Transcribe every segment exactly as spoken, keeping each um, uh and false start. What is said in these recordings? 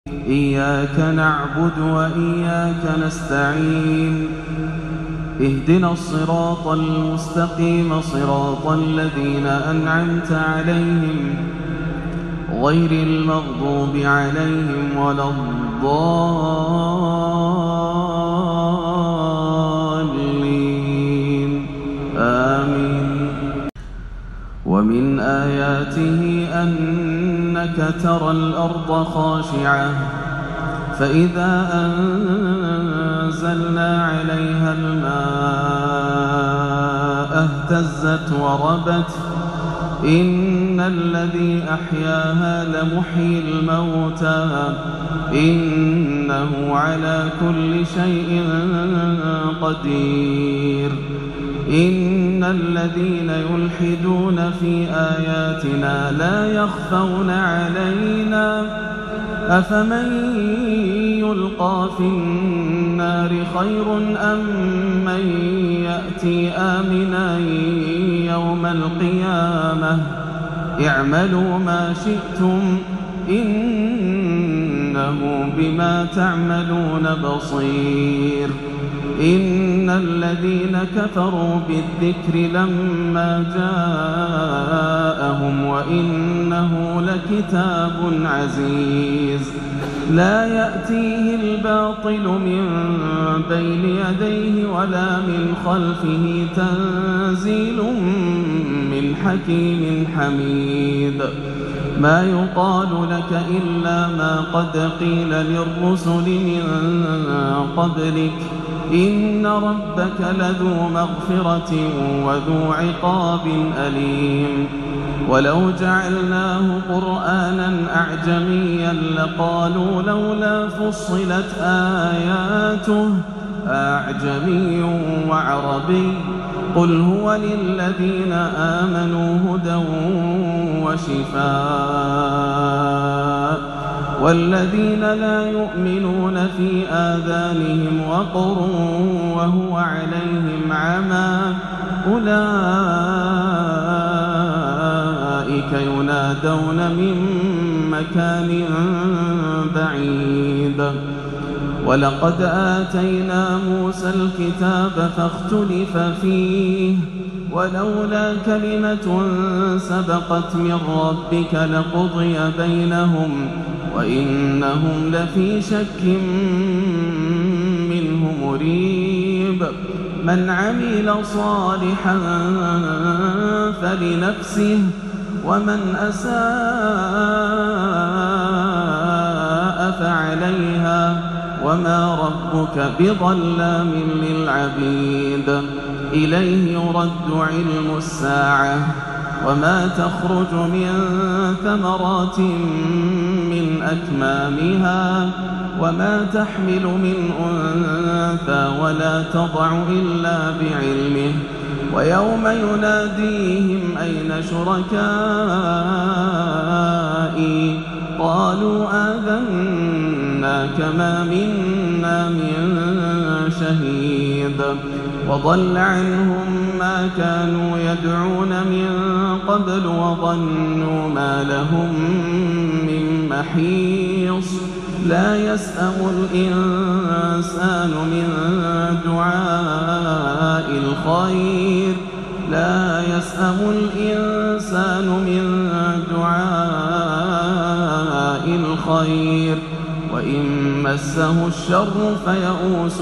إياك نعبد وإياك نستعين اهدنا الصراط المستقيم صراط الذين أنعمت عليهم غير المغضوب عليهم ولا الضالين آمين. ومن آياته أنك ترى الأرض خاشعة فإذا أنزلنا عليها الماء اهتزت وربت إن الذي أحياها لمحيي الموتى إنه على كل شيء قدير. إن الذين يلحدون في آياتنا لا يخفون علينا أفمن يلقى في النار خير أم من يأتي آمنا يوم القيامة اعملوا ما شئتم إنه بما تعملون بصير. إن الذين كفروا بالذكر لما جاءهم وإنه لكتاب عزيز لا يأتيه الباطل من بين يديه ولا من خلفه تنزيل من حكيم حميد. ما يقال لك إلا ما قد قيل للرسل من قبلك إن ربك لذو مغفرة وذو عقاب أليم. ولو جعلناه قرآنا أعجميا لقالوا لولا فصلت آياته أعجمي وعربي قل هو للذين آمنوا هدى وشفاء والذين لا يؤمنون في آذانهم وقر وهو عليهم عمى أولئك ينادون من مكان بعيد. ولقد آتينا موسى الكتاب فاختلف فيه ولولا كلمة سبقت من ربك لقضي بينهم وإنهم لفي شك منه مريب. من عمل صالحا فلنفسه ومن أساء فعليها وما ربك بظلام للعبيد. إليه يرد علم الساعة وما تخرج من ثمرات من أكمامها وما تحمل من أنثى ولا تضع إلا بعلمه. ويوم يناديهم أين شركائي قالوا آذناك ما منا من شهيد. وضل عنهم ما كانوا يدعون من قبل وظنوا ما لهم من محيص. لا يسأم الإنسان من دعاء الخير لا يسأم الإنسان من دعاء الخير وإن مسه الشر فيئوس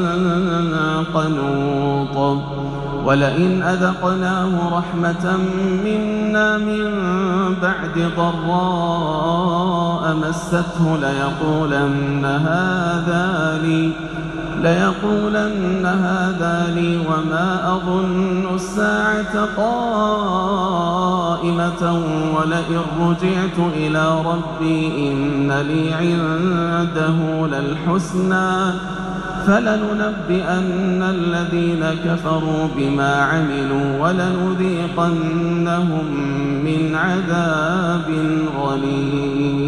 قنوط. ولئن أذقناه رحمة منا من بعد ضراء مسته ليقولن هذا لي ليقولن هذا لي وما أظن الساعة قائمة ولئن رجعت إلى ربي إن لي عنده للحسنى فلننبئن الذين كفروا بما عملوا ولنذيقنهم من عذاب غليظ.